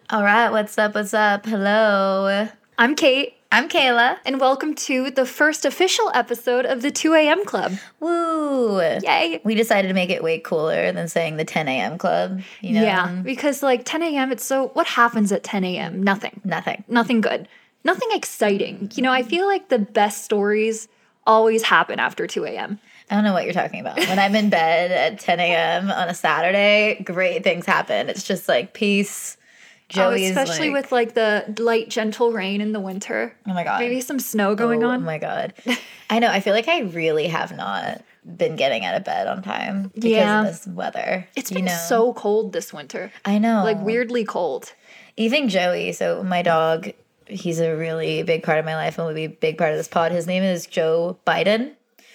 All right, what's up? What's up? Hello. I'm Kate, I'm Kayla. and welcome to the first official episode of the 2 a.m. Club. Woo! Yay. We decided to make it way cooler than saying the 10 a.m. club. You know? Yeah, because like 10 a.m., it's so, what happens at 10 a.m.? Nothing. Nothing. Nothing good. Nothing exciting. You know, I feel like the best stories always happen after 2 a.m. I don't know what you're talking about. When I'm in bed at 10 a.m. on a Saturday, great things happen. It's just like peace. Joey's especially with like the light, gentle rain in the winter. Oh my God. Maybe some snow going on. Oh my God. I know. I feel like I really have not been getting out of bed on time because of this weather. It's been so cold this winter. I know. Like weirdly cold. Even Joey, so my dog, he's a really big part of my life and will be a big part of this pod. His name is Joe Biden.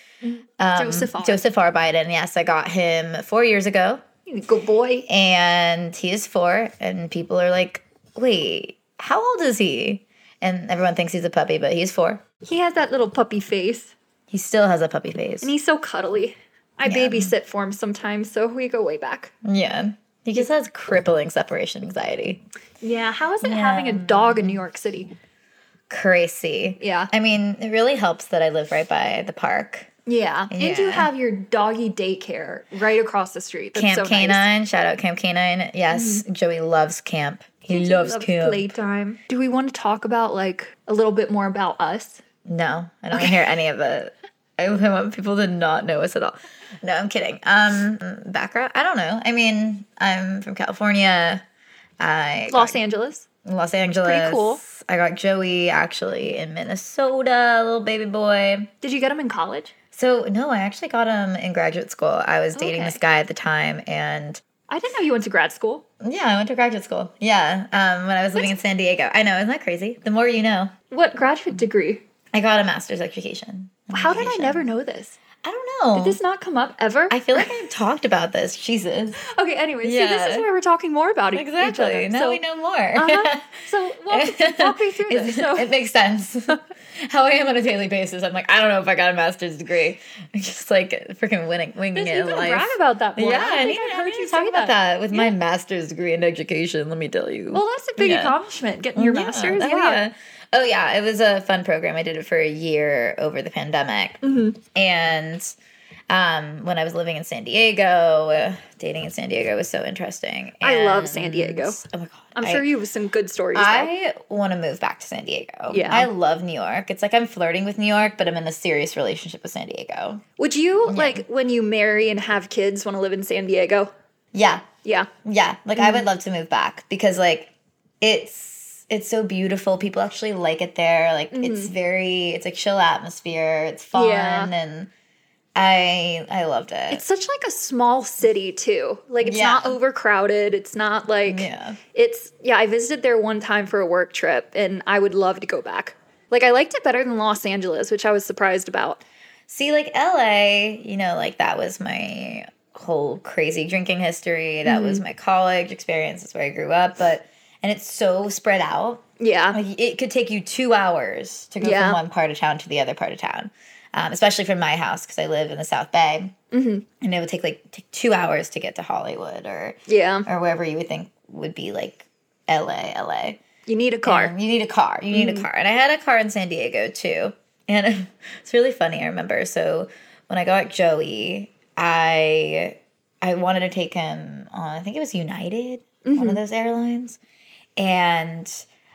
Joseph R. Biden. Yes, I got him 4 years ago. Good boy. And he is 4, and people are like, wait, how old is he? And everyone thinks he's a puppy, but he's 4. He has that little puppy face. He still has a puppy face. And he's so cuddly. I babysit for him sometimes, so we go way back. Yeah. He just has crippling separation anxiety. Yeah, how is it having a dog in New York City? Crazy. Yeah. I mean, it really helps that I live right by the park. Yeah. And you have your doggy daycare right across the street. That's Camp so Canine. nice. Shout out Camp Canine. Yes, Joey loves camp. He loves camp. Playtime. Do we want to talk about like a little bit more about us? No, I don't want to hear any of it. I want people to not know us at all. No, I'm kidding. Background? I don't know. I mean, I'm from California. Los Angeles. Pretty cool. I got Joey actually in Minnesota, little baby boy. Did you get him in college? So, no, I actually got him in graduate school. I was dating this guy at the time, and I didn't know you went to grad school. yeah, I went to graduate school. Yeah, when I was living in San Diego. I know, isn't that crazy? The more you know. What graduate degree? I got a master's education. How did I never know this? I don't know. Did this not come up ever? I feel like I've talked about this. Jesus. Okay, anyways, see, this is where we're talking more about Exactly. each other. Now we know more. So walk me through this. So. It makes sense. How I am on a daily basis. I'm like, I don't know if I got a master's degree. I'm just like freaking winging it in life. Brag about that more. Yeah, I think I heard you talk about that with my master's degree in education, let me tell you. Well, that's a big accomplishment, getting your master's. Oh, yeah. It was a fun program. I did it for a year over the pandemic. Mm-hmm. And when I was living in San Diego, dating in San Diego was so interesting. And, I love San Diego. Oh, my God. I'm sure you have some good stories. I want to move back to San Diego. Yeah. I love New York. It's like I'm flirting with New York, but I'm in a serious relationship with San Diego. Would you, like, when you marry and have kids, want to live in San Diego? Yeah. Yeah. Yeah. Like, I would love to move back because, like, it's so beautiful. People actually like it there. Like, it's like chill atmosphere. It's fun. Yeah. And I loved it. It's such like a small city too. Like it's not overcrowded. It's not like I visited there one time for a work trip and I would love to go back. Like I liked it better than Los Angeles, which I was surprised about. See, like LA, you know, like that was my whole crazy drinking history. That was my college experience. That's where I grew up. And it's so spread out. Yeah. Like it could take you 2 hours to go from one part of town to the other part of town. Especially from my house because I live in the South Bay, and it would take 2 hours to get to Hollywood or wherever you would think would be like LA. You need a car. You need a car. And I had a car in San Diego too, and it's really funny. I remember. So when I got Joey, I wanted to take him on. I think it was United, one of those airlines, and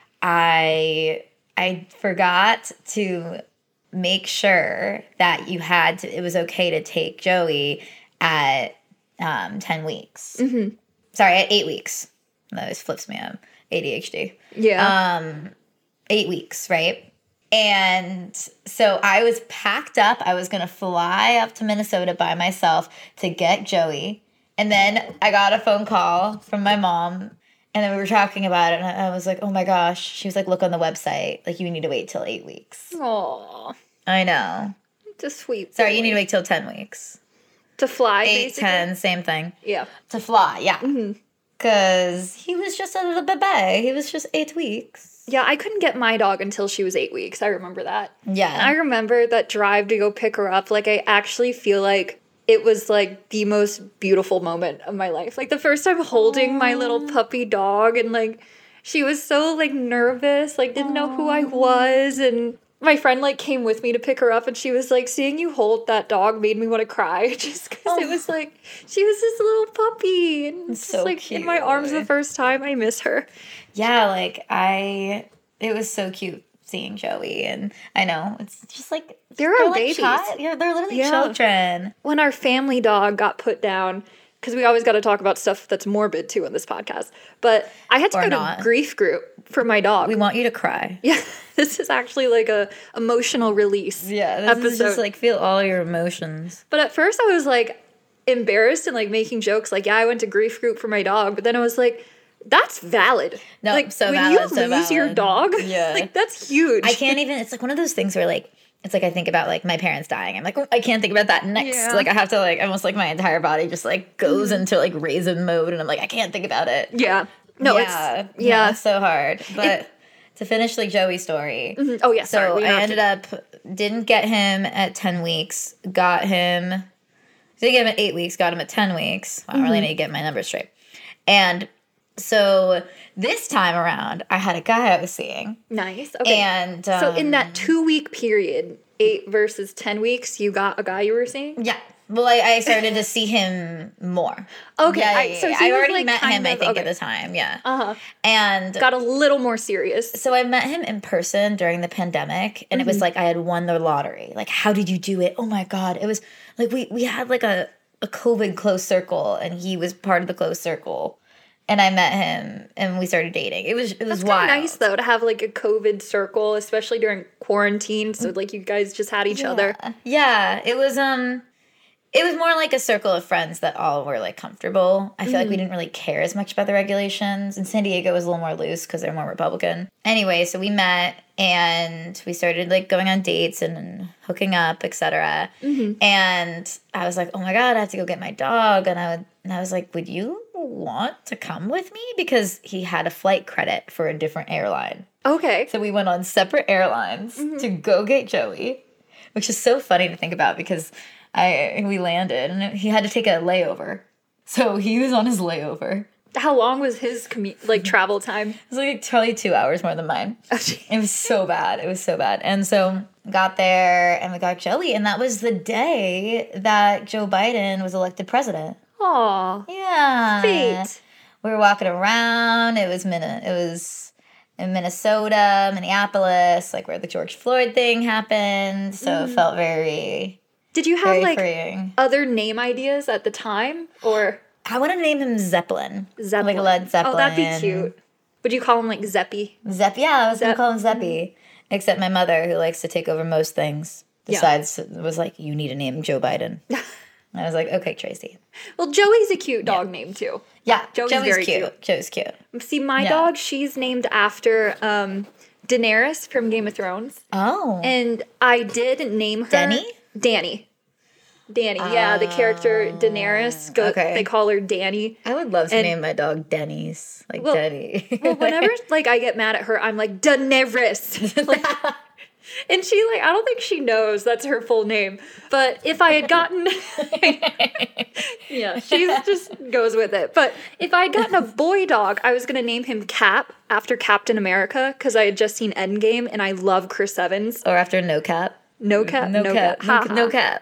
I forgot to make sure that it was okay to take Joey at 10 weeks. Mm-hmm. Sorry, at 8 weeks. That always flips me up. ADHD. Yeah. 8 weeks, right? And so I was packed up. I was going to fly up to Minnesota by myself to get Joey. And then I got a phone call from my mom. And then we were talking about it, and I was like, oh my gosh. She was like, look on the website. Like, you need to wait till 8 weeks. Aww. I know. It's a sweet. Sorry, you need to wait till 10 weeks. To fly, 8, basically? 10, same thing. Yeah. To fly, yeah. Because he was just a little bebe. He was just 8 weeks. Yeah, I couldn't get my dog until she was 8 weeks. I remember that. Yeah. And I remember that drive to go pick her up. Like, I actually feel like it was like the most beautiful moment of my life. Like the first time holding my little puppy dog and like She was so, like, nervous, like, didn't know who I was, and my friend, like, came with me to pick her up, and she was like, seeing you hold that dog made me want to cry, just because it was like, she was this little puppy, and it's so like, cute. In my arms the first time. I miss her. Yeah, like, it was so cute seeing Joey, and I know, it's just like, they're our babies. Yeah, they're literally children. When our family dog got put down, because we always got to talk about stuff that's morbid, too, in this podcast. But I had to go to grief group for my dog. We want you to cry. Yeah. This is actually like a emotional release episode. Is just like feel all your emotions. But at first I was like embarrassed and like making jokes. Like, yeah, I went to grief group for my dog. But then I was like, that's valid. No, like, so when valid. When you lose your dog, like, that's huge. I can't even, it's like one of those things where like, it's like I think about like my parents dying. I'm like, oh, I can't think about that next. Yeah. Like I have to like almost like my entire body just like goes into like raisin mode, and I'm like, I can't think about it. Yeah. No, it's so hard. But to finish like Joey's story. Mm-hmm. Oh yeah. So I ended up didn't get him at 10 weeks. Got him. Didn't get him at 8 weeks. Got him at 10 weeks. I really need to get my numbers straight. And so this time around, I had a guy I was seeing. Nice. Okay. And so in that 2-week period, 8 versus 10 weeks, you got a guy you were seeing? Yeah. Well, I started to see him more. Okay. Yeah. So I already like met him, I think, at the time. Yeah. Uh-huh. And got a little more serious. So I met him in person during the pandemic, and it was like I had won the lottery. Like, how did you do it? Oh my God. It was like we had like a COVID close circle, and he was part of the close circle. And I met him, and we started dating. It was That's wild. Nice though to have like a COVID circle, especially during quarantine. So like you guys just had each other. Yeah, it was more like a circle of friends that all were like comfortable. I feel like we didn't really care as much about the regulations. And San Diego was a little more loose because they're more Republican. Anyway, so we met and we started like going on dates and hooking up, etc. And I was like, oh my God, I have to go get my dog. And I was like, would you want to come with me? Because he had a flight credit for a different airline. Okay. So we went on separate airlines to go get Joey, which is so funny to think about because we landed and he had to take a layover. So he was on his layover. How long was his travel time? It was like probably 2 hours more than mine. Oh, it was so bad. It was so bad. And so got there and we got Joey, and that was the day that Joe Biden was elected president. Aw. Yeah. Sweet. We were walking around. It was in Minnesota, Minneapolis, like where the George Floyd thing happened. So it felt very Did you have like freeing. Other name ideas at the time, or? I want to name him Zeppelin. Zeppelin. Like Led Zeppelin. Oh, that'd be cute. Would you call him like Zeppy? Yeah, I was going to call him Zeppy. Except my mother, who likes to take over most things, was like, you need to name Joe Biden. I was like, okay, Tracy. Well, Joey's a cute dog name, too. Yeah, Joey's very cute. Joey's cute. See, my dog, she's named after Daenerys from Game of Thrones. Oh. And I did name her... Dany. Yeah, the character Daenerys. They call her Dany. I would love to name my dog Denny's. Denny. Well, whenever like I get mad at her, I'm like, Daenerys. And she I don't think she knows that's her full name. But if I had gotten... yeah, she just goes with it. But if I had gotten a boy dog, I was going to name him Cap after Captain America because I had just seen Endgame and I love Chris Evans. Or after No Cap. No Cap. No Cap. No Cap.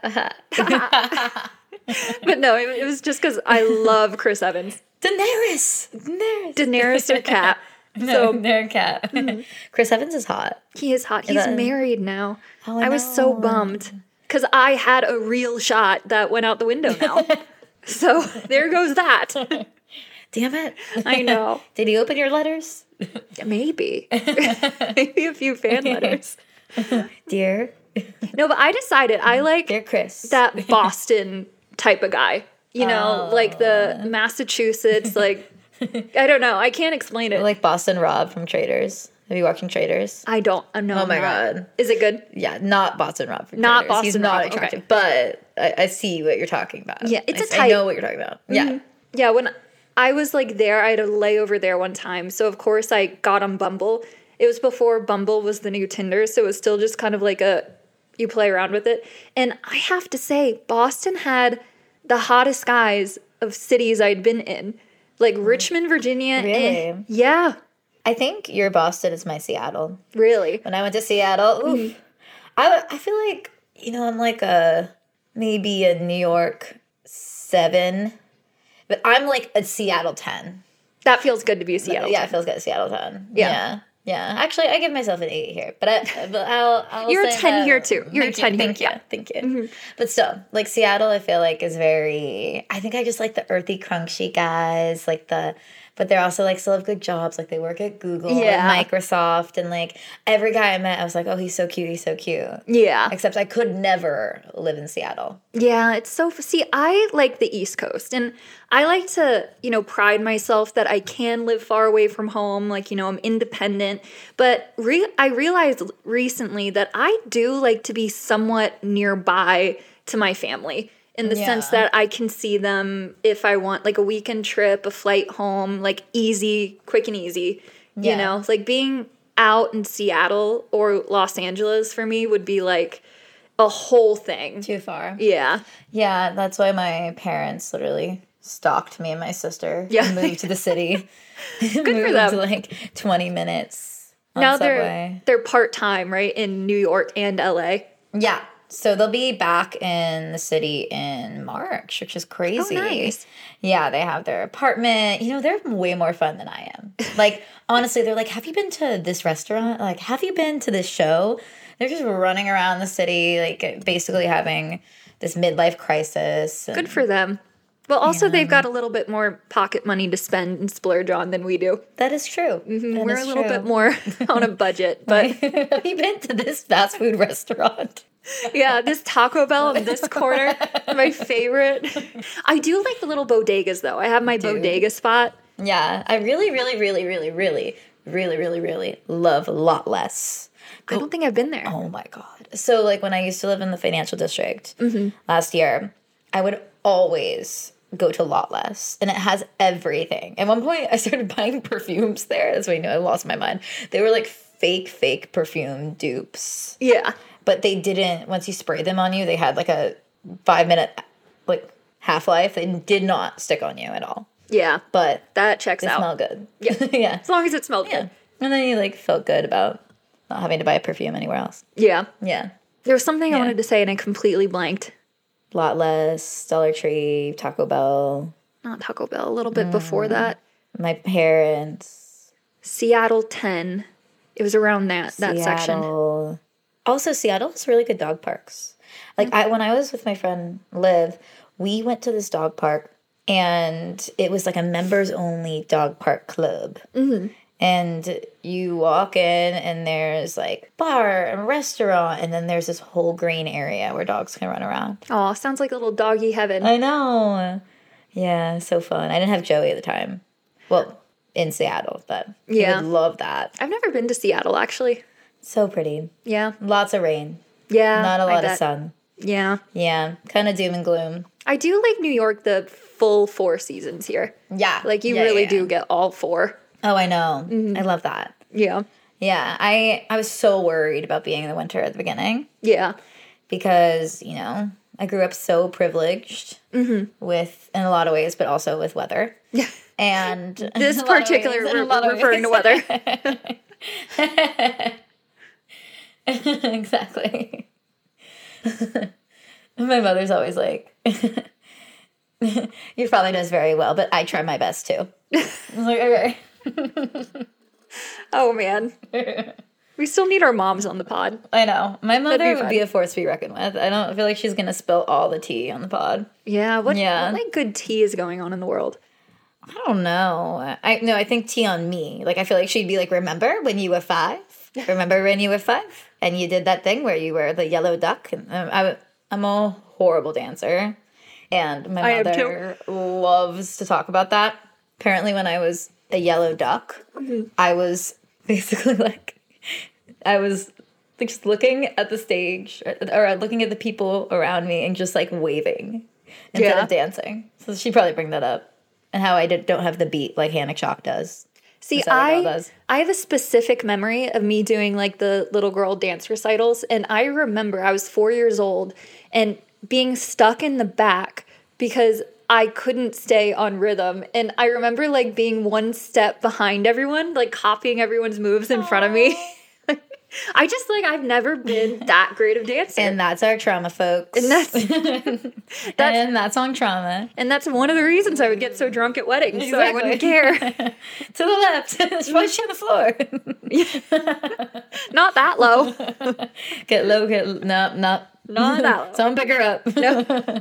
But no, it was just because I love Chris Evans. Daenerys or Cap. No, they're Cap. Chris Evans is hot. He is hot. He's married now. Oh, I was so bummed because I had a real shot that went out the window now. So there goes that. Damn it. I know. Did he open your letters? Maybe. Maybe a few fan letters. Dear. No, but I decided I like Dear Chris. That Boston type of guy. You know, like the Massachusetts, like, I don't know. I can't explain it. Like Boston Rob from Traders. Have you watched Traders? I don't know. Oh my God. Is it good? Yeah, not Boston Rob from not Traders. Boston He's Rob. not attractive, but I see what you're talking about. Yeah, it's a type. I know what you're talking about. Yeah. Mm-hmm. Yeah, when I was like there, I had a layover there one time. So of course I got on Bumble. It was before Bumble was the new Tinder, so it was still just kind of like you play around with it. And I have to say, Boston had the hottest guys of cities I'd been in. Like Richmond, Virginia. Really? Yeah. I think your Boston is my Seattle. Really? When I went to Seattle, oof, I feel like, I'm like maybe a New York 7, but I'm like a Seattle 10. That feels good to be a Seattle 10. Yeah, it feels good, Seattle 10. Yeah. Yeah. Actually, I give myself an 8 here, but I'll You're a say 10 here too. You're a 10 here. Thank you. Thank you. But still, like Seattle, I feel like is very, I think I just like the earthy, crunchy guys, but they're also like still have good jobs. Like they work at Google and Microsoft, and like every guy I met, I was like, oh, he's so cute. He's so cute. Yeah. Except I could never live in Seattle. Yeah, it's so, see, I like the East Coast, and I like to, pride myself that I can live far away from home. Like, I'm independent, but I realized recently that I do like to be somewhat nearby to my family. In the sense that I can see them if I want, like a weekend trip, a flight home, like easy, quick and easy. Like being out in Seattle or Los Angeles for me would be like a whole thing. Too far. Yeah. Yeah, that's why my parents literally stalked me and my sister. Yeah. And moved to the city. Good for them. To like 20 minutes on now subway. They're part-time, right? In New York and LA. Yeah. So they'll be back in the city in March, which is crazy. Oh, nice. Yeah, they have their apartment. They're way more fun than I am. Like, honestly, they're like, have you been to this restaurant? Like, have you been to this show? They're just running around the city, like, basically having this midlife crisis. Good for them. Well, also, they've got a little bit more pocket money to spend and splurge on than we do. That is true. We're a little bit more on a budget, but... Have you been to this fast food restaurant? Yeah, this Taco Bell in this corner, my favorite. I do like the little bodegas, though. I have my bodega spot. Yeah, I really, really, really, really, really, really, really, really love Lot Less. I don't think I've been there. Oh my God. So, like, when I used to live in the financial district last year, I would always go to Lot Less, and it has everything. At one point, I started buying perfumes there. That's when I knew I lost my mind. They were like fake perfume dupes. Yeah. But they didn't, once you spray them on you, they had like a 5-minute like half-life. They did not stick on you at all. Yeah. But that checks out. They smell good. Yeah. Yeah. As long as it smelled good. And then you like felt good about not having to buy a perfume anywhere else. Yeah. Yeah. There was something I wanted to say and I completely blanked. Lot Less, Dollar Tree, Taco Bell. Not Taco Bell, a little bit before that. My parents. Seattle 10. It was around that section. Also, Seattle has really good dog parks. Like, when I was with my friend Liv, we went to this dog park, and it was like a members-only dog park club. Mm-hmm. And you walk in, and there's like bar and restaurant, and then there's this whole green area where dogs can run around. Oh, sounds like a little doggy heaven. I know. Yeah, so fun. I didn't have Joey at the time. Well, in Seattle, but he would love that. I've never been to Seattle, actually. So pretty. Yeah. Lots of rain. Yeah. Not a lot of sun. Yeah. Yeah. Kind of doom and gloom. I do like New York, the full 4 seasons here. Yeah. Like, you really do get all 4. Oh, I know. I love that. Yeah. Yeah. I was so worried about being in the winter at the beginning. Yeah. Because, I grew up so privileged with, in a lot of ways, but also with weather. Yeah. And this particular, we're referring to weather. Exactly. My mother's always like, your father does very well, but I try my best too. I was like, okay. Oh, man. We still need our moms on the pod. I know. My mother would be a force to be reckoned with. I don't feel like she's going to spill all the tea on the pod. Yeah. What like good tea is going on in the world? I don't know. I think tea on me. Like, I feel like she'd be like, remember when you were 5? Remember when you were 5? And you did that thing where you were the yellow duck? And I'm a horrible dancer. And my mother loves to talk about that. Apparently, when I was a yellow duck, I was basically like, I was just looking at the stage or looking at the people around me and just like waving instead of dancing. So she'd probably bring that up. And how I don't have the beat like Hannah Chalk does. See, I have a specific memory of me doing like the little girl dance recitals. And I remember I was 4 years old and being stuck in the back because I couldn't stay on rhythm. And I remember like being one step behind everyone, like copying everyone's moves in front of me. I just like, I've never been that great of a dancer. And that's our trauma, folks. And that's on trauma. And that's one of the reasons I would get so drunk at weddings, so I wouldn't care. To the left. Push on the floor. Not that low. Get low, no. Not that low. Someone pick her up. No.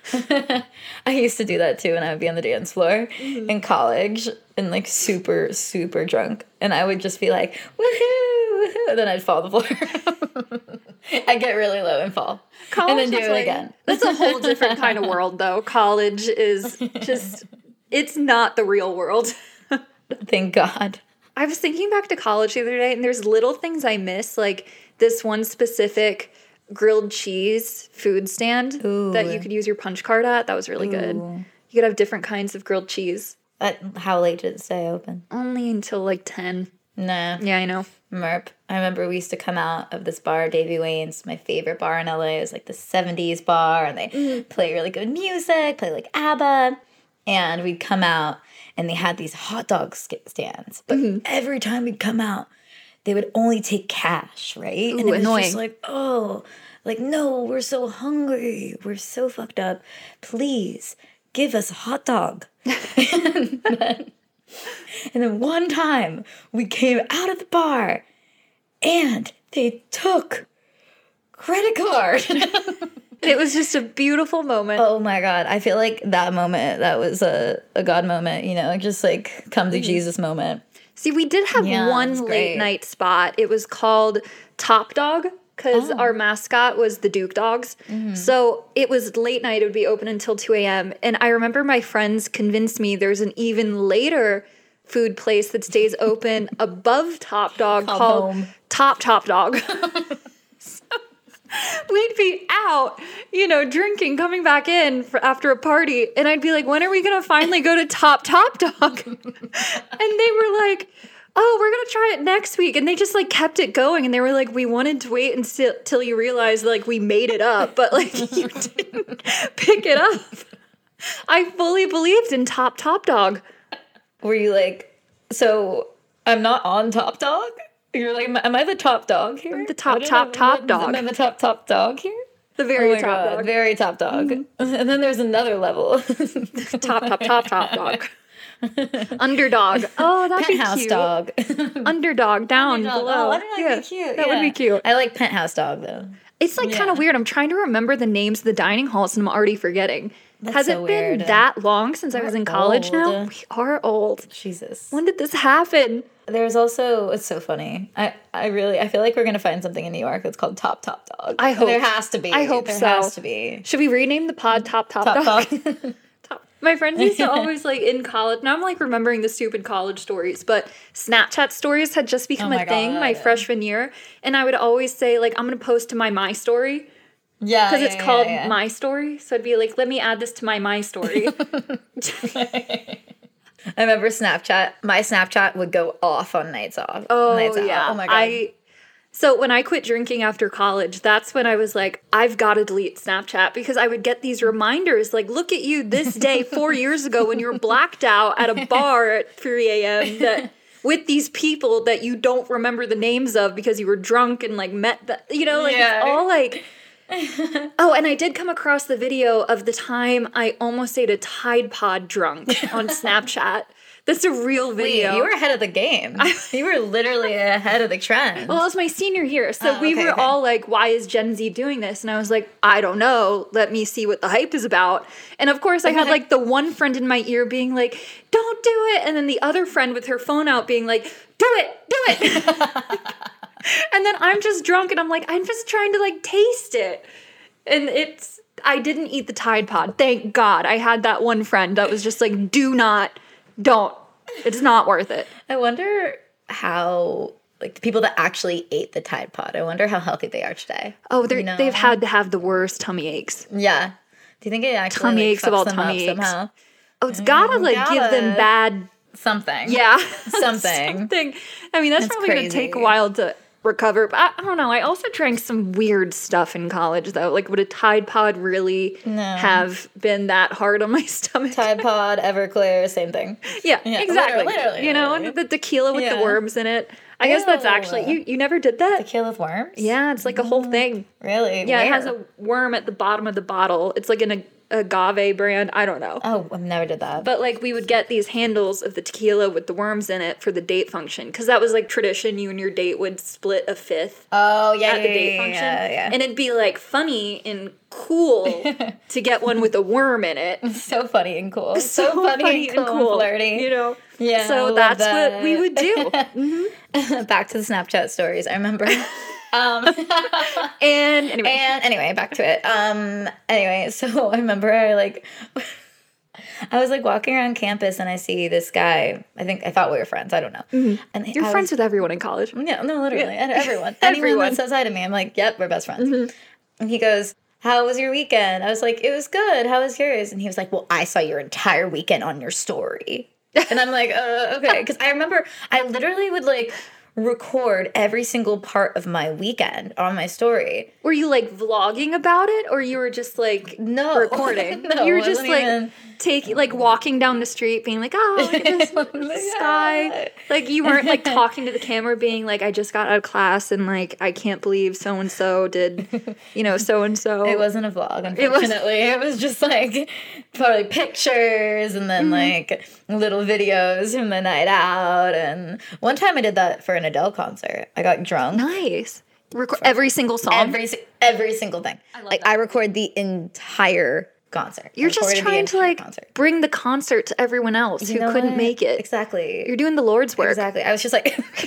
I used to do that too when I would be on the dance floor in college and like super, super drunk. And I would just be like, woohoo, woohoo. And then I'd fall on the floor. I'd get really low and fall. College and then do it again. That's a whole different kind of world though. College is just, it's not the real world. Thank God. I was thinking back to college the other day and there's little things I miss, like this one specific grilled cheese food stand that you could use your punch card at. That was really good. You could have different kinds of grilled cheese. How late did it stay open? Only until like 10. Nah. Yeah, I know. Merp. I remember we used to come out of this bar, Davy Wayne's, my favorite bar in LA. It was like the 70s bar, and they play really good music, play like ABBA. And we'd come out, and they had these hot dog stands. But every time we'd come out, they would only take cash, right? Ooh, and it was annoying. just like, oh, like, no, we're so hungry. We're so fucked up. Please, give us a hot dog. and then one time, we came out of the bar, and they took credit card. It was just a beautiful moment. Oh my God. I feel like that moment, that was a God moment, you know, just like come to Jesus moment. See, we did have one late night spot. It was called Top Dog because our mascot was the Duke Dogs. So it was late night. It would be open until 2 a.m. And I remember my friends convinced me there's an even later food place that stays open above Top Dog called Top Dog. We'd be out, you know, drinking, coming back in after a party, and I'd be like, when are we going to finally go to Top Dog? And they were like, oh, we're going to try it next week. And they just, like, kept it going, and they were like, we wanted to wait until you realized, like, we made it up, but, like, you didn't pick it up. I fully believed in Top Dog. Were you like, so I'm not on Top Dog? You're like, am I the top dog here? I'm the top dog. Am I the top dog here? The very top dog. Very top dog. And then there's another level. top dog. Underdog. Oh, that'd Penthouse be cute. dog. Underdog down below. Oh, that'd be cute. That would be cute. I like Penthouse dog though. It's like kind of weird. I'm trying to remember the names of the dining halls and I'm already forgetting. Has it been that long since I was in college now? We are old. Jesus. When did this happen? There's also, it's so funny. I feel like we're going to find something in New York that's called Top Dog. I hope. There has to be. I hope so. There has to be. Should we rename the pod Top Dog? My friends used to always, like, in college, now I'm, like, remembering the stupid college stories, but Snapchat stories had just become a thing my freshman year, and I would always say, like, I'm going to post to my story. Yeah, because it's called My Story, so I'd be like, let me add this to my story. I remember Snapchat. My Snapchat would go off on nights off. Oh, nights yeah. Out. Oh, my God. So when I quit drinking after college, that's when I was like, I've got to delete Snapchat because I would get these reminders like, look at you this day 4 years ago when you were blacked out at a bar at 3 a.m. that with these people that you don't remember the names of because you were drunk and like met the, you know, like it's all like... Oh, and I did come across the video of the time I almost ate a Tide Pod drunk on Snapchat. That's a real video. Wait, you were ahead of the game. You were literally ahead of the trend. Well, it was my senior year, so we were all like, why is Gen Z doing this? And I was like, I don't know. Let me see what the hype is about. And of course, I had like the one friend in my ear being like, don't do it. And then the other friend with her phone out being like, do it. And then I'm just drunk and I'm like, I'm just trying to like taste it. And I didn't eat the Tide Pod. Thank God. I had that one friend that was just like, don't. It's not worth it. I wonder how, like, the people that actually ate the Tide Pod, I wonder how healthy they are today. Oh, they've had to have the worst tummy aches. Yeah. Do you think it actually tummy aches fucks of all them tummy up aches? Somehow? Oh, it's gotta give them bad something. Yeah. Something. I mean, that's probably going to take a while to recover. But I don't know. I also drank some weird stuff in college, though. Like, would a Tide Pod really have been that hard on my stomach? Tide Pod, Everclear, same thing. Yeah, exactly. Literally. You know, and the tequila with the worms in it. I guess that's actually, you never did that? Tequila with worms? Yeah, it's like a whole thing. Really? Yeah, it has a worm at the bottom of the bottle. It's like an agave brand. I don't know. Oh, I never did that. But like we would get these handles of the tequila with the worms in it for the date function. Because that was like tradition. You and your date would split a fifth. Oh, yeah, at the date function. Yeah. And it'd be like funny and cool to get one with a worm in it. So funny and cool. So funny and cool. And flirty. You know? Yeah. So that's what we would do. Mm-hmm. Back to the Snapchat stories. I remember. And anyway, back to it. Anyway, so I remember I was like walking around campus and I see this guy. I thought we were friends. I don't know. Mm-hmm. And you're friends with everyone in college. Yeah, no, literally everyone. Anyone that says hi to me, I'm like, yep, we're best friends. Mm-hmm. And he goes, "How was your weekend?" I was like, "It was good. How was yours?" And he was like, "Well, I saw your entire weekend on your story." And I'm like, okay, because I remember I literally would record every single part of my weekend on my story. Were you vlogging about it, or you were just recording? No, you were just walking down the street being like, oh, look at this sky. You weren't talking to the camera being like, I just got out of class and I can't believe so and so did so and so. It wasn't a vlog, unfortunately. It was just probably pictures and then little videos from the night out. And one time I did that for an Adele concert. I got drunk. Nice. Every single song? Every single thing. I love that. I record the entire concert. You're just trying to bring the concert to everyone else who couldn't make it. Exactly. You're doing the Lord's work. Exactly. I was just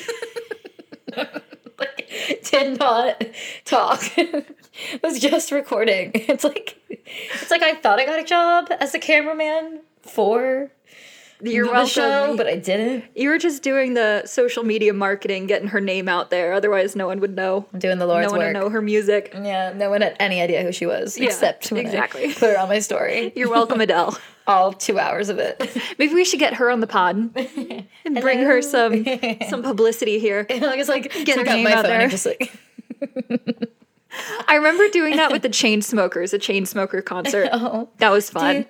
did not talk. Was just recording. It's like I thought I got a job as a cameraman for the show, but I didn't. You were just doing the social media marketing, getting her name out there. Otherwise, no one would know. I'm doing the Lord's work. No one would know her music. Yeah, no one had any idea who she was, except when I put her on my story. You're welcome, Adele. All 2 hours of it. Maybe we should get her on the pod and bring her some publicity here. It's get her name out there. Just I remember doing that with the Chainsmokers, a Chainsmoker concert. Oh. That was fun.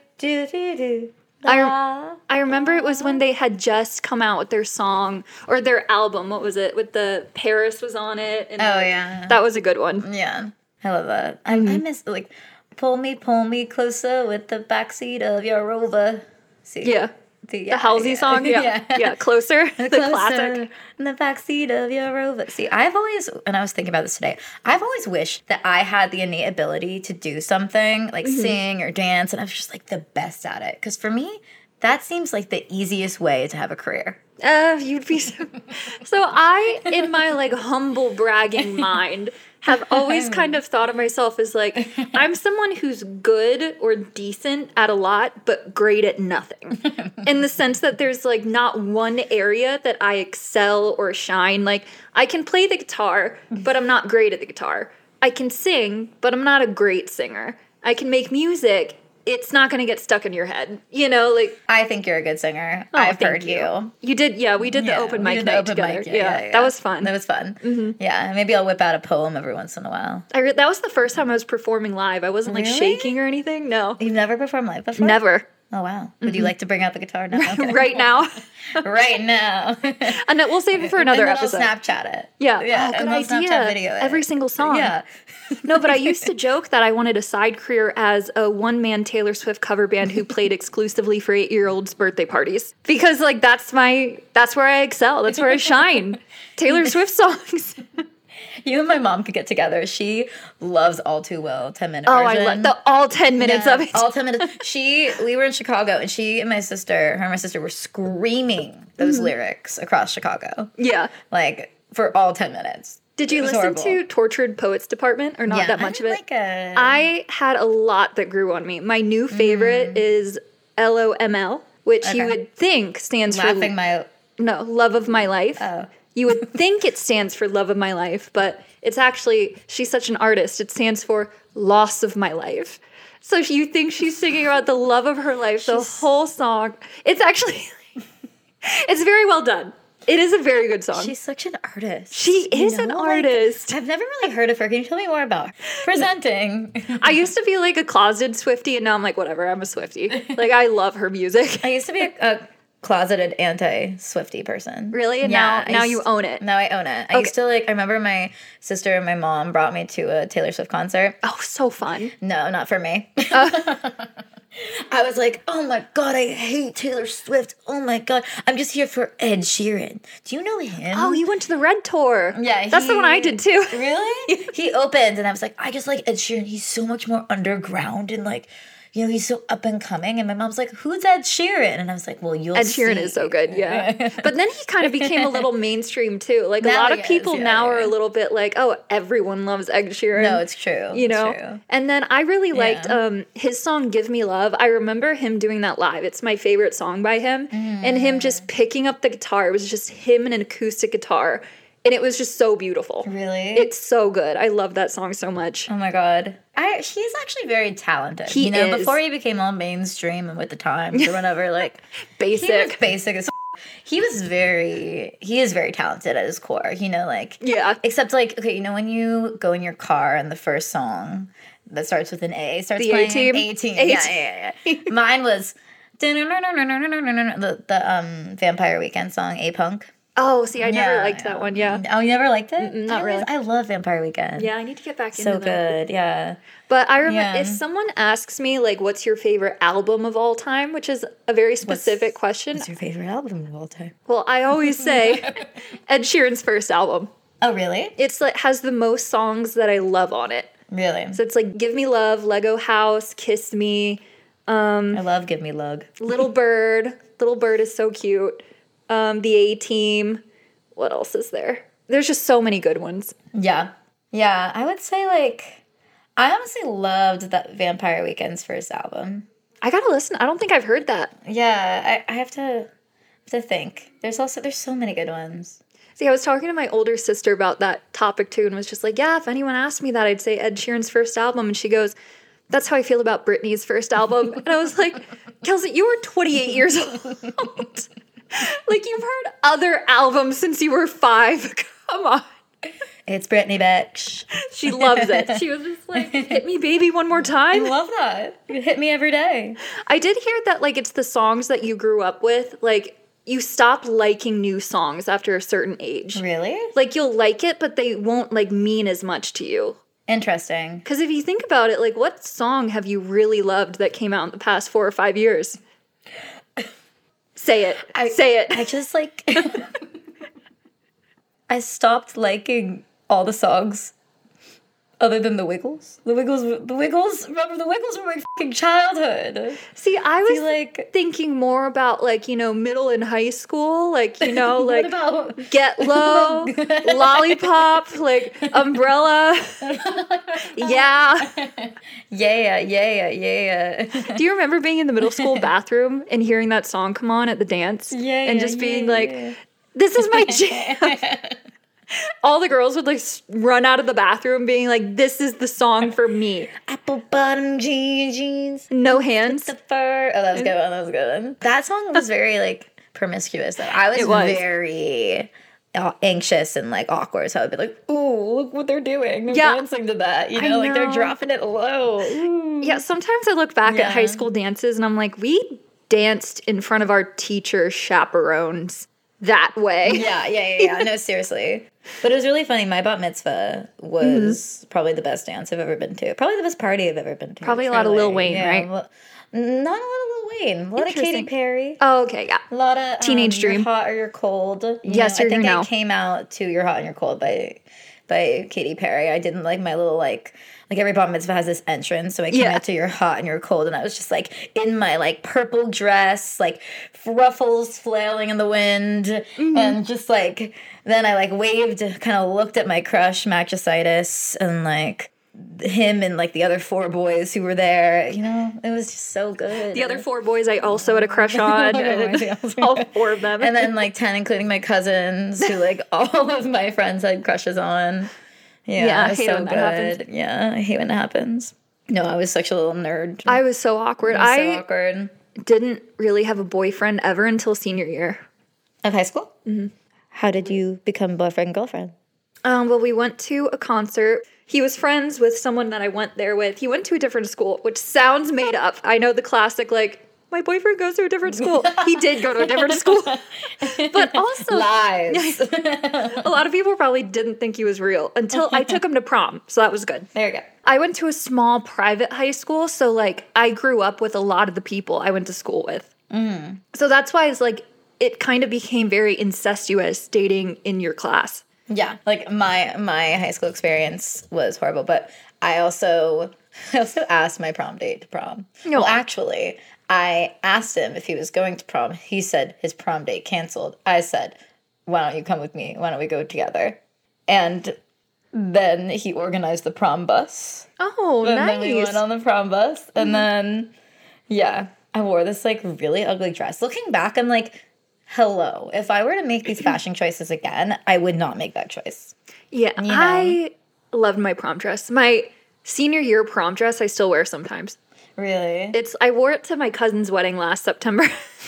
I remember it was when they had just come out with their song or their album. What was it? With the Paris was on it. And yeah. That was a good one. Yeah. I love that. Mm-hmm. I miss pull me closer with the backseat of your Rover. See? Yeah. The Halsey song? Yeah. Closer. The classic. In the backseat of your Rover. See, I've always, and I was thinking about this today, I've always wished that I had the innate ability to do something, sing or dance, and I was just the best at it. Because for me, that seems like the easiest way to have a career. You'd be so I, in my humble bragging mind, have always kind of thought of myself as I'm someone who's good or decent at a lot, but great at nothing. In the sense that there's not one area that I excel or shine. I can play the guitar, but I'm not great at the guitar. I can sing, but I'm not a great singer. I can make music. It's not going to get stuck in your head, I think you're a good singer. I've heard you. You did, yeah. We did the open mic night together. Yeah, that was fun. That was fun. Mm-hmm. Yeah, maybe I'll whip out a poem every once in a while. That was the first time I was performing live. I wasn't really? Shaking or anything. No. You've never performed live before? Never. Oh, wow. Would you like to bring out the guitar now? Okay. Right now. Right now. And we'll save it for another episode. I'll Snapchat it. Yeah. Yeah. Oh, good idea. Snapchat video it. Every single song. Yeah. No, but I used to joke that I wanted a side career as a one-man Taylor Swift cover band who played exclusively for 8-year-olds' birthday parties. Because, that's where I excel. That's where I shine. Taylor Swift songs. You and my mom could get together. She loves All Too Well, 10-minute version. Oh, I love the all 10 minutes of it. All 10 minutes. We were in Chicago, and she and my sister were screaming those lyrics across Chicago. Yeah. For all 10 minutes. Did you listen to Tortured Poets Department, or not that much of it? I had a lot that grew on me. My new favorite is LOML, which you would think stands for... Love of My Life. Oh. You would think it stands for Love of My Life, but it's actually, she's such an artist, it stands for Loss of My Life. So you think she's singing about the love of her life, the whole song. It's actually, it's very well done. It is a very good song. She's such an artist. She is an artist. I've never really heard of her. Can you tell me more about her? Presenting. I used to be like a closeted Swiftie, and now I'm like, whatever, I'm a Swiftie. Like, I love her music. I used to be a closeted anti-Swiftie person. Really? And now you own it. Now I own it. I used to I remember my sister and my mom brought me to a Taylor Swift concert. Oh, so fun. No, not for me. I was like, oh my God, I hate Taylor Swift. Oh my God. I'm just here for Ed Sheeran. Do you know him? Oh, you went to the Red Tour. Yeah. That's the one I did too. Really? He opened and I was like, I just like Ed Sheeran. He's so much more underground and like, you know, he's so up and coming. And my mom's like, who's Ed Sheeran? And I was like, well, you'll Ed see. Sheeran is so good, yeah. But then he kind of became a little mainstream too. Like a Now lot of he people is, now are a little bit like, oh, everyone loves Ed Sheeran. No, it's true. You know? It's true. And then I really liked his song Give Me Love. I remember him doing that live. It's my favorite song by him. And him just picking up the guitar. It was just him and an acoustic guitar. And it was just so beautiful. Really? It's so good. I love that song so much. Oh my God. He's actually very talented. He is. Before he became all mainstream and with the times or whatever, like Basic. He was basic as he is very talented at his core, you know, like Yeah. Except like, okay, you know, when you go in your car and the first song that starts with an A starts The playing. A-Team? A-Team. Yeah. Mine was the Vampire Weekend song, A-Punk. Oh, see, I never liked that one, yeah. Oh, you never liked it? Not really. I love Vampire Weekend. Yeah, I need to get back into So that. good, yeah. But I remember if someone asks me, like, what's your favorite album of all time, which is a very specific question. What's your favorite album of all time? Well, I always say Ed Sheeran's first album. Oh, really? It's like has the most songs that I love on it. Really? So it's like Give Me Love, Lego House, Kiss Me. I love Give Me Lug. Little Bird. Little Bird is so cute. The A-Team. What else is there? There's just so many good ones. Yeah. Yeah, I would say, like, I honestly loved that Vampire Weekend's first album. I gotta listen. I don't think I've heard that. Yeah, I have to think. There's so many good ones. See, I was talking to my older sister about that topic too and was just like, yeah, if anyone asked me that, I'd say Ed Sheeran's first album. And she goes, that's how I feel about Britney's first album. And I was like, Kelsey, you were 28 years old. Like, you've heard other albums since you were 5. Come on. It's Britney, bitch. She loves it. She was just like, hit me, baby, one more time. I love that. You hit me every day. I did hear that, like, it's the songs that you grew up with. Like, you stop liking new songs after a certain age. Really? Like, you'll like it, but they won't, like, mean as much to you. Interesting. Because if you think about it, like, what song have you really loved that came out in the past 4 or 5 years? Say it. Say it. I just, like... I stopped liking all the songs other than the Wiggles. The Wiggles, remember the Wiggles were my fucking childhood. See, I was like thinking more about, like, you know, middle and high school, like, you know, like about, Get Low, Lollipop, like Umbrella. Yeah. Yeah. Do you remember being in the middle school bathroom and hearing that song come on at the dance? And just being like, this is my jam. All the girls would, like, run out of the bathroom being like, this is the song for me. Apple bottom jeans. No hands. The fur. Oh, that was a good one. That song was very, like, promiscuous, though. I was very anxious and, like, awkward. So I would be like, ooh, look what they're doing. They're dancing to that. You know, like, they're dropping it low. Ooh. Yeah, sometimes I look back at high school dances and I'm like, we danced in front of our teacher chaperones that way. Yeah. No, seriously. But it was really funny. My bat mitzvah was probably the best dance I've ever been to. Probably the best party I've ever been to. Probably a lot of Lil Wayne, right? Well, not a lot of Lil Wayne. A lot of Katy Perry. Oh, okay, yeah. A lot of Teenage Dream. You're Hot or You're Cold. Yes, I think I came out to You're Hot and You're Cold by Katy Perry. I didn't like my little, like every bat mitzvah has this entrance, so I came out to You're Hot and You're Cold, and I was just, like, in my, like, purple dress, like, ruffles flailing in the wind, and just, like, then I, like, waved, kind of looked at my crush, Magicitis, and, like, him and, like, the other 4 boys who were there, you know? It was just so good. The other 4 boys I also had a crush on. All 4 of them. And then, like, 10, including my cousins, who, like, all of my friends had crushes on. Yeah, I hate when that happens. Yeah, I hate when that happens. No, I was such a little nerd. I was so awkward. So awkward. Didn't really have a boyfriend ever until senior year. Of high school? Mm-hmm. how did you become boyfriend and girlfriend? Well, we went to a concert. He was friends with someone that I went there with. He went to a different school, which sounds made up. I know the classic, like, my boyfriend goes to a different school. He did go to a different school. But also... Lies. A lot of people probably didn't think he was real until I took him to prom. So that was good. There you go. I went to a small private high school. So, like, I grew up with a lot of the people I went to school with. Mm. So that's why it's like, it kind of became very incestuous dating in your class. Yeah. Like, my high school experience was horrible. But I also asked my prom date to prom. No. Well, actually... I asked him if he was going to prom. He said his prom date canceled. I said, why don't you come with me? Why don't we go together? And then he organized the prom bus. Oh, and nice. And then we went on the prom bus. And then, yeah, I wore this, like, really ugly dress. Looking back, I'm like, hello. If I were to make these fashion choices again, I would not make that choice. Yeah, you know? I loved my prom dress. My senior year prom dress, I still wear sometimes. Really? I wore it to my cousin's wedding last September.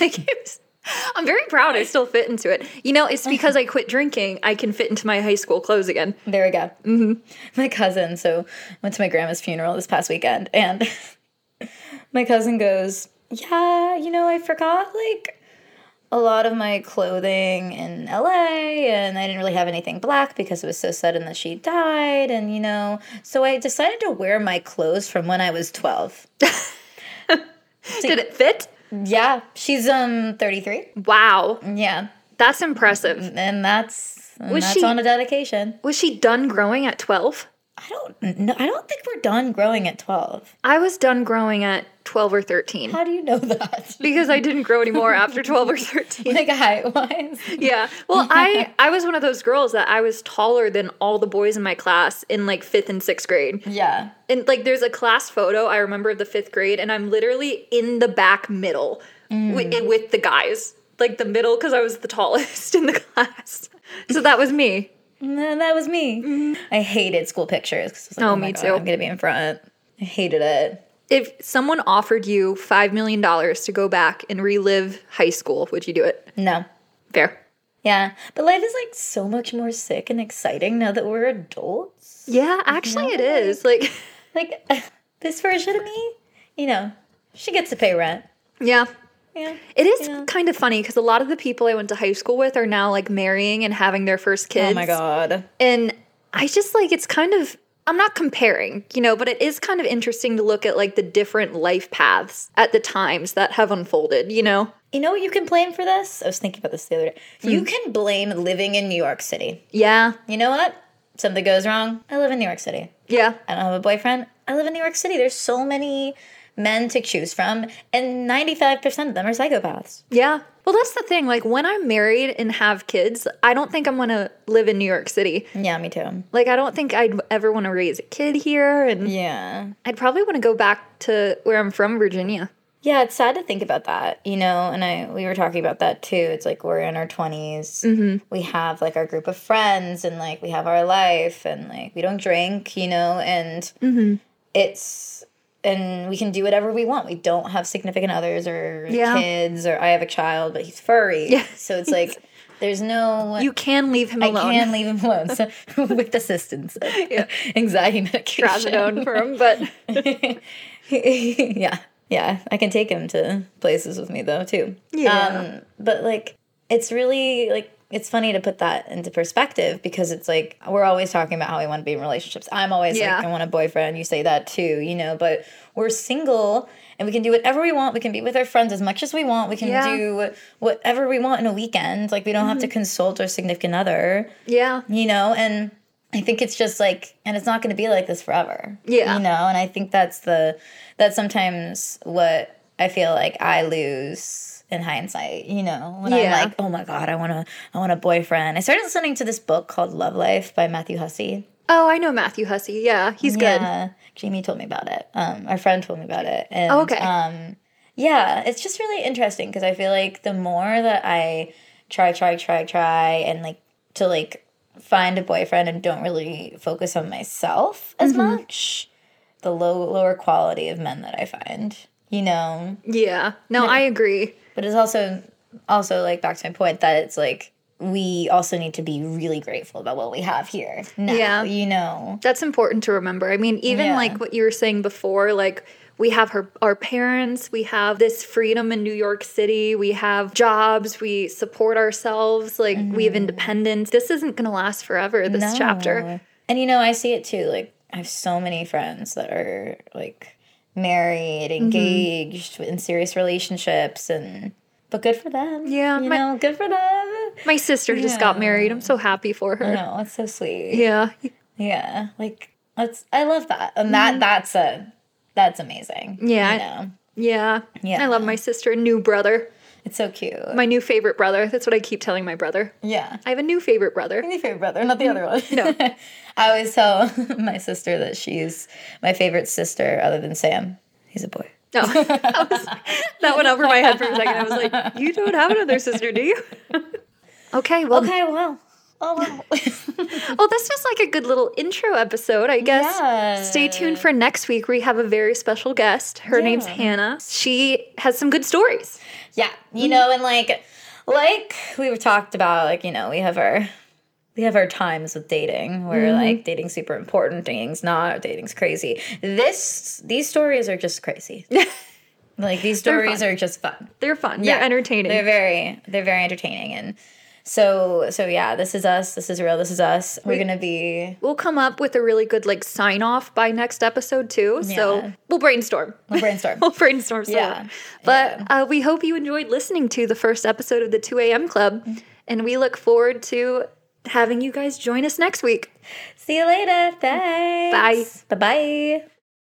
I'm very proud I still fit into it. You know, it's because I quit drinking, I can fit into my high school clothes again. There we go. Mm-hmm. My cousin, went to my grandma's funeral this past weekend, and my cousin goes, yeah, you know, I forgot, like, a lot of my clothing in LA, and I didn't really have anything black because it was so sudden that she died, and, you know, so I decided to wear my clothes from when I was 12. Did it fit? Yeah. She's 33. Wow. Yeah. That's impressive. And that's on a dedication. Was she done growing at 12? I don't think we're done growing at 12. I was done growing at 12 or 13. How do you know that? Because I didn't grow anymore after 12 or 13. Like height-wise? Yeah. Well, I was one of those girls that I was taller than all the boys in my class in, like, 5th and 6th grade. Yeah. And, like, there's a class photo I remember of the 5th grade, and I'm literally in the back middle with the guys. Like, the middle, because I was the tallest in the class. So that was me. And that was me. Mm-hmm. I hated school pictures. Like, oh, me too. I'm going to be in front. I hated it. If someone offered you $5 million to go back and relive high school, would you do it? No. Fair. Yeah. But life is, like, so much more sick and exciting now that we're adults. Yeah, actually it is. Like, this version of me, you know, she gets to pay rent. Yeah. Yeah. It is kind of funny because a lot of the people I went to high school with are now, like, marrying and having their first kids. Oh, my God. And I just, like, it's kind of, I'm not comparing, you know, but it is kind of interesting to look at, like, the different life paths at the times that have unfolded, you know? You know what you can blame for this? I was thinking about this the other day. You can blame living in New York City. Yeah. You know what? Something goes wrong. I live in New York City. Yeah. I don't have a boyfriend. I live in New York City. There's so many men to choose from, and 95% of them are psychopaths. Yeah. Well, that's the thing. Like, when I'm married and have kids, I don't think I'm going to live in New York City. Yeah, me too. Like, I don't think I'd ever want to raise a kid here. And yeah. I'd probably want to go back to where I'm from, Virginia. Yeah, it's sad to think about that, you know, and we were talking about that too. It's like we're in our 20s. Mm-hmm. We have, like, our group of friends, and, like, we have our life, and, like, we don't drink, you know, and and we can do whatever we want. We don't have significant others or kids, or I have a child, but he's furry. Yeah. So it's like, there's no... You can leave him alone. I can leave him alone, so, with assistance. Anxiety medication. Trazodone for him, but... Yeah. Yeah, I can take him to places with me, though, too. Yeah. But, like, it's really, like, it's funny to put that into perspective, because it's like, we're always talking about how we want to be in relationships. I'm always like, I want a boyfriend. You say that too, you know, but we're single and we can do whatever we want. We can be with our friends as much as we want. We can do whatever we want in a weekend. Like, we don't have to consult our significant other. Yeah. You know, and I think it's just like, and it's not going to be like this forever. Yeah. You know, and I think that's sometimes what I feel like I lose in hindsight, you know, when I'm like, oh my God, I want a boyfriend. I started listening to this book called Love Life by Matthew Hussey. Oh, I know Matthew Hussey. Yeah, he's good. Jamie told me about it. Our friend told me about it. And, okay. Yeah, it's just really interesting, because I feel like the more that I try and, like, to, like, find a boyfriend and don't really focus on myself as much, the lower quality of men that I find, you know? Yeah. No, I agree. But it's also like, back to my point, that it's like, we also need to be really grateful about what we have here now, you know. That's important to remember. I mean, even like what you were saying before, like we have our parents, we have this freedom in New York City, we have jobs, we support ourselves, like we have independence. This isn't going to last forever, this chapter. And, you know, I see it too. Like, I have so many friends that are, like, married, engaged, in serious relationships, but good for them. Yeah. You know, good for them. My sister just got married. I'm so happy for her. I know, it's so sweet. Yeah. Yeah. Like, I love that. And that's amazing. Yeah. You know? Yeah. I love my sister, new brother. It's so cute. My new favorite brother. That's what I keep telling my brother. Yeah. I have a new favorite brother. New favorite brother, not the other one. No. I always tell my sister that she's my favorite sister other than Sam. He's a boy. No. That went over my head for a second. I was like, you don't have another sister, do you? Okay, well. Oh, wow. Well, this was like a good little intro episode, I guess. Yeah. Stay tuned for next week. We have a very special guest. Her name's Hannah. She has some good stories. Yeah. You know, and like we've talked about, like, you know, we have our times with dating where like dating's super important, dating's not, dating's crazy. These stories are just crazy. Like, these stories are just fun. They're fun. Yeah. They're entertaining. They're very entertaining. And so yeah, this is us. This is real. This is us. We'll come up with a really good like sign off by next episode too. Yeah. So we'll brainstorm. We'll brainstorm. Yeah. But we hope you enjoyed listening to the first episode of the 2 a.m. Club, and we look forward to having you guys join us next week. See you later. Thanks. Bye. Bye-bye.